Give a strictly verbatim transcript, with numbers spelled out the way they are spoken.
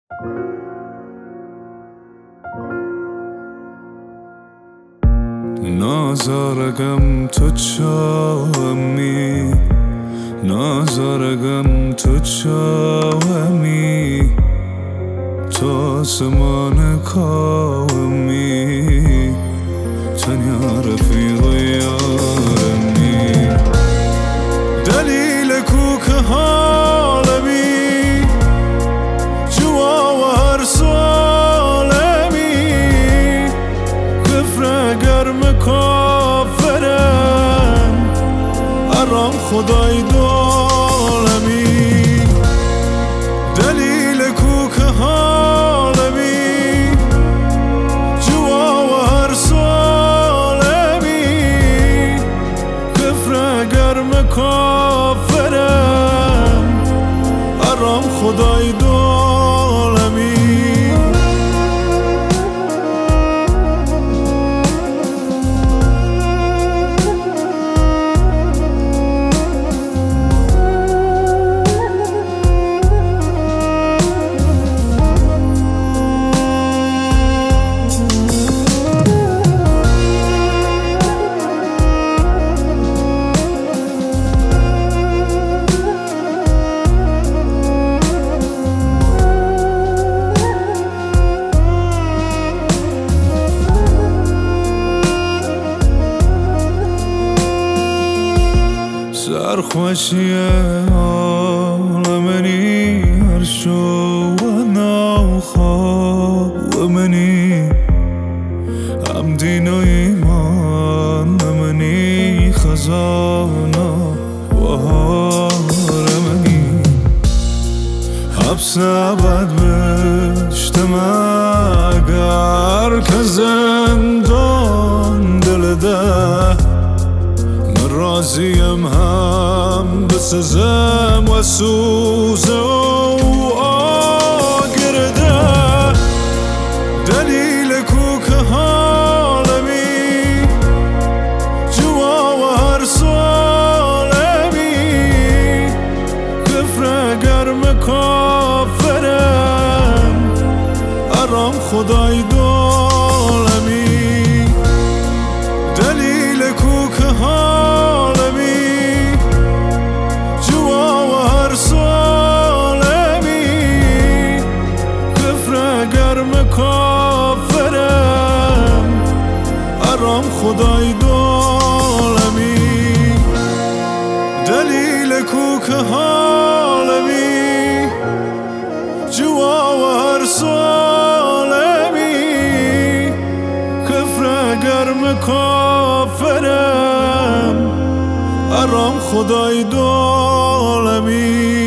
نازارگم تو چاهمی نازارگم تو چاهمی تو آسمان کاهمی تنیا رفیق یارمی دلیل کوک حالمی جوا و هر سالمی کفر گرم کافرم ارام خدای دولمی دلیل کوک حالمی جوا و هر سالمی کفر گرم کافرم ارام خدای دولمی سرخوشی عالمنی هر شو و نوخواه و منی هم دین و ایمان منی خزانه و هارمنی حبس ابد بشتم اگر که زندان دل ده راضیم هم بسزم و سوزه و آگرده دلیل کوک حالمی جوا و هر سالمی کفر گرم کافرم ارام خدای دولمی دلیل کوک حالمی جوا و هر سالمی کفر گرم کافرم ارام خدای دولمی دلیل کوک حالمی جوا و هر سالمی کفر گرم کافرم ارام خدای دولمی